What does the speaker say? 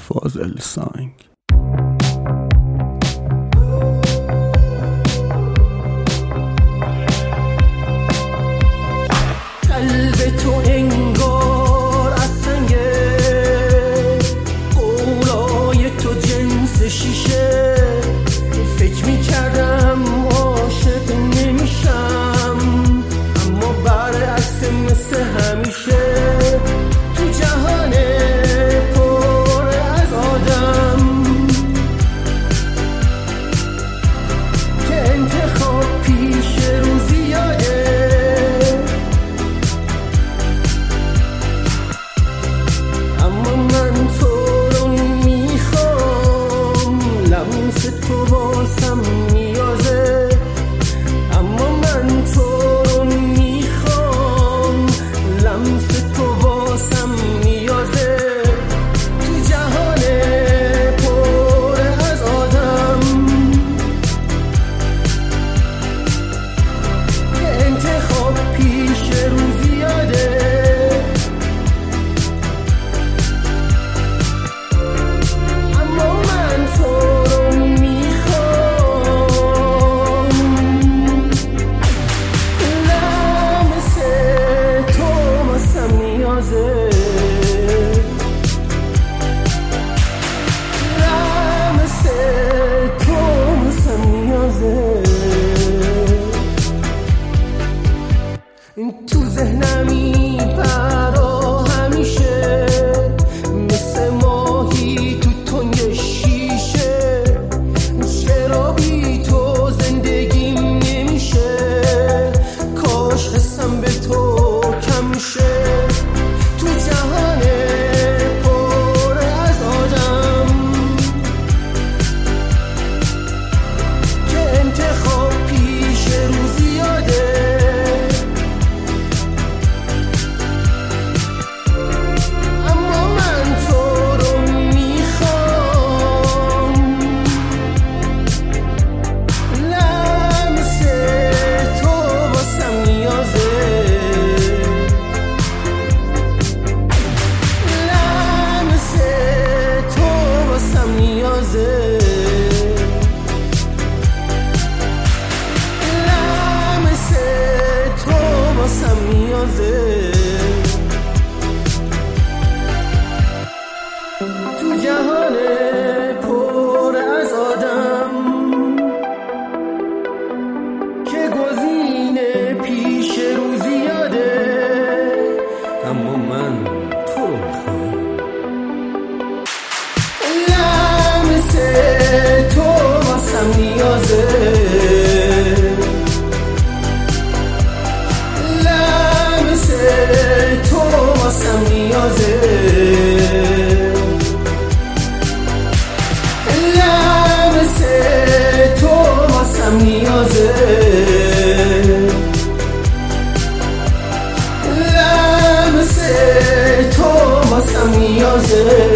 فاضل سانگ. قلب تو انگار از سنگه، قولای تو جنس شیشه. فکر میکردم عاشق نمیشم، اما برعکس مثل همیشه. تو جهان پر از آدم که انتخاب پیش رو زیاده، اما من تو رو میخوام. لمس تو واسم نیازه، اما من تو رو میخوام. لمس تو واسم نیازه. تو جهان پر از آدم که انتخاب پیش رو زیاده، اما من تو رو میخوام. لمس تو واسم نیازه، لمس تو واسم نیازه. تو ذهنمی پرا همیشه، مثل ماهی تو تنگ شیشه. چرا بی تو زندگیم نمیشه؟ کاش حسم به تو کم شه. تو جهان پر از آدم که انتخاب پیش رو زیاده، اما من تو رو میخوام. لمس تو واسم نیازه، لمس تو واسم نیازه. لمس تو واسم نیازه. تو جهان پر از آدم که گزینه پیش رو زیاده، اما من تو رو میخوام. لمس تو واسم نیازه، لمس تو واسم نیازه. لمس تو واسم نیازه، لمس تو واسم نیازه.